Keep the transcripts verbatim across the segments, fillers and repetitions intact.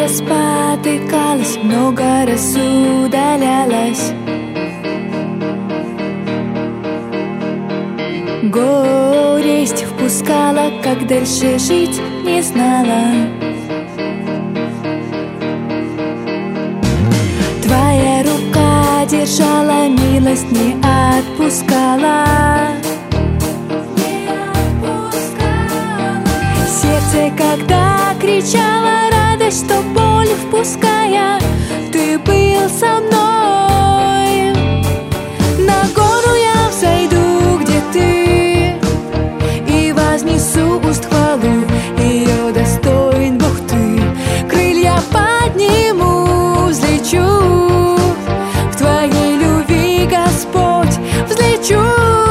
спотыкалась, много раз удалялась. Горесть впускала, как дальше жить не знала. Твоя рука держала, милость не отпускала. Сердце, когда кричало, радость, что боль впуская, ты был со мной. На гору я взойду, где ты, и вознесу уст хвалу, ее достоин Бог ты. Крылья подниму, взлечу, в твоей любви, Господь, взлечу.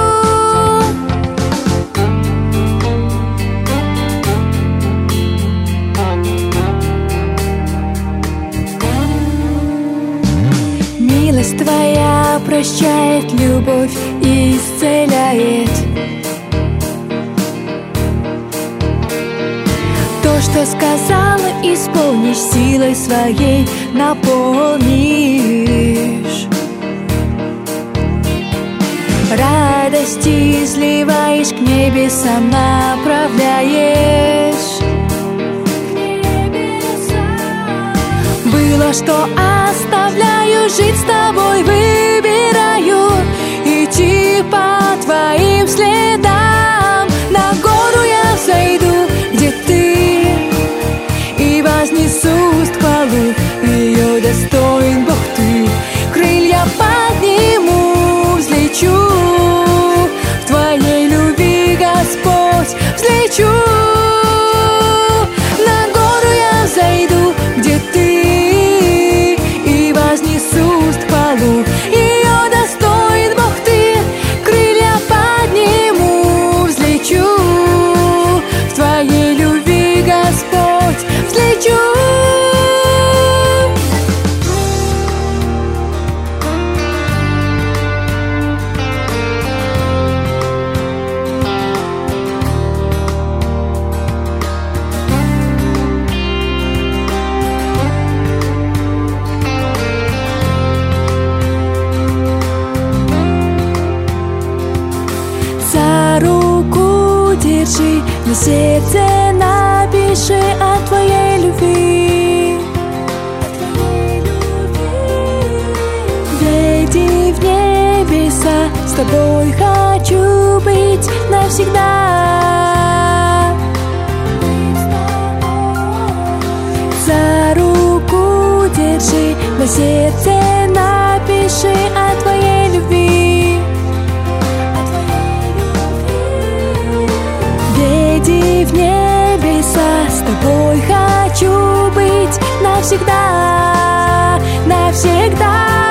Милость твоя прощает, любовь исцеляет. То, что сказала, исполнишь, силой своей наполнишь. Радость изливаешь, к небесам направляешь. Было, что оставляю, жить с тобой выбираю, идти по твоим следам. На гору я взойду, где ты, и вознесу уст хвалу, ее достоин Бог ты. Крылья подниму, взлечу, в твоей любви, Господь, взлечу. На гору я взойду, где ты, ее достоин Бог ты. Крылья подниму, взлечу, в твоей любви, Господь, взлечу. На сердце напиши о твоей любви. Веди в небеса, с тобой хочу быть навсегда. За руку держи, на сердце напиши о твоей любви. Веди в небеса, с тобой хочу быть навсегда, навсегда.